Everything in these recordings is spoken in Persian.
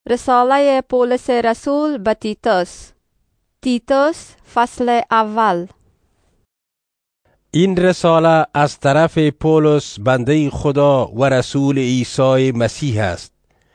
رساله پولس رسول به تیتوس. تیتوس فصل اول. این رساله از طرف پولس بنده خدا و رسول عیسی مسیح است.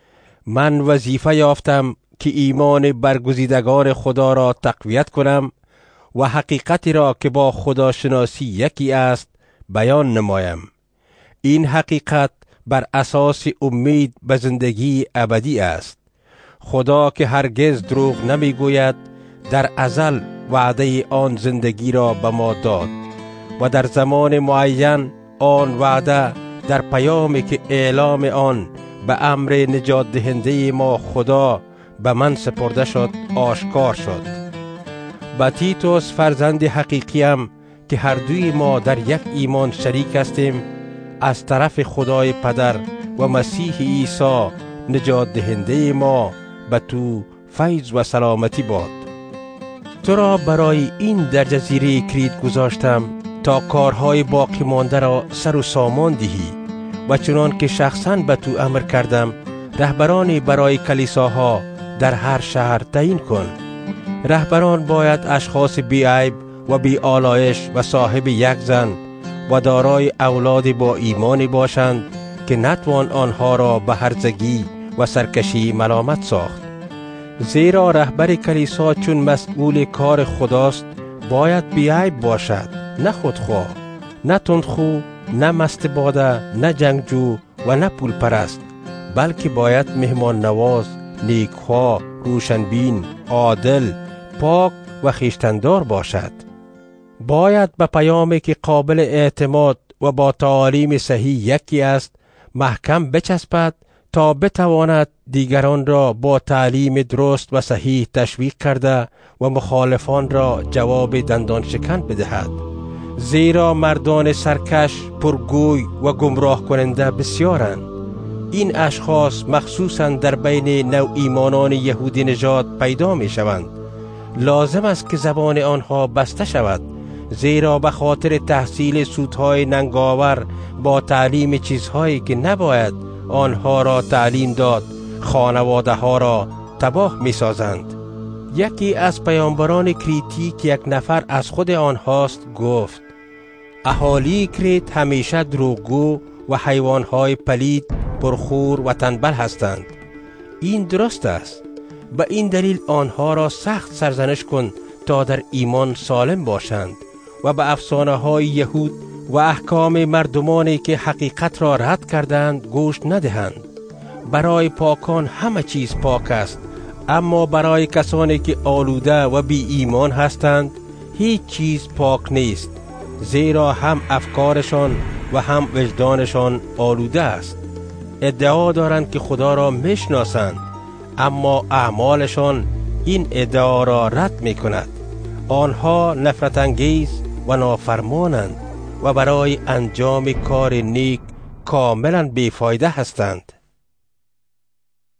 من وظیفه یافتم که ایمان برگزیدگان خدا را تقویت کنم و حقیقتی را که با خداشناسی یکی است بیان نمایم. این حقیقت بر اساس امید به زندگی ابدی است. خدا که هرگز دروغ نمیگوید در ازل وعده آن زندگی را به ما داد و در زمان معین آن وعده در پیامی که اعلام آن به امر نجات دهنده ما خدا به من سپرده شد آشکار شد. به تیتوس فرزند حقیقیم که هر دوی ما در یک ایمان شریک هستیم، از طرف خدای پدر و مسیح عیسی نجات دهنده ما به تو فیض و سلامتی باد. تو را برای این در جزیره کرید گذاشتم تا کارهای باقی مانده را سر و سامان دهی و چنان که شخصاً به تو امر کردم رهبرانی برای کلیساها در هر شهر تعیین کن. رهبران باید اشخاص بی عیب و بی آلایش و صاحب یک زن و دارای اولاد با ایمانی باشند که نتوان آنها را به هرزگی و سرکشی ملامت ساخت. زیرا رهبر کلیسا چون مسئول کار خداست باید بی عیب باشد، نه خودخواه، نه تندخو، نه مست باده، نه جنگجو و نه پول پرست، بلکه باید مهمان نواز، نیکخواه، روشنبین، عادل، پاک و خویشتندار باشد. باید به پیامی که قابل اعتماد و با تعالیم صحیح یکی است محکم بچسبد تا بتواند دیگران را با تعلیم درست و صحیح تشویق کرده و مخالفان را جواب دندان شکن بدهد. زیرا مردان سرکش، پرگوی و گمراه کننده بسیارند. این اشخاص مخصوصاً در بین نوع ایمانان یهودی نژاد پیدا می شوند. لازم است که زبان آنها بسته شود، زیرا به خاطر تحصیل سودهای ننگاور با تعلیم چیزهایی که نباید آنها را تعلیم داد، خانواده ها را تباه می سازند. یکی از پیامبران کریتی که یک نفر از خود آنهاست گفت: اهالی کریت همیشه دروغگو و حیوانهای پلید، پرخور و تنبل هستند. این درست است. به این دلیل آنها را سخت سرزنش کن تا در ایمان سالم باشند و به افسانه های یهود و احکام مردمانی که حقیقت را رد کردند گوش ندهند. برای پاکان همه چیز پاک است، اما برای کسانی که آلوده و بی ایمان هستند هیچ چیز پاک نیست، زیرا هم افکارشان و هم وجدانشان آلوده است. ادعا دارند که خدا را میشناسند، اما اعمالشان این ادعا را رد می کند. آنها نفرت انگیز و نافرمانند و برای انجام کار نیک کاملا بیفایده هستند.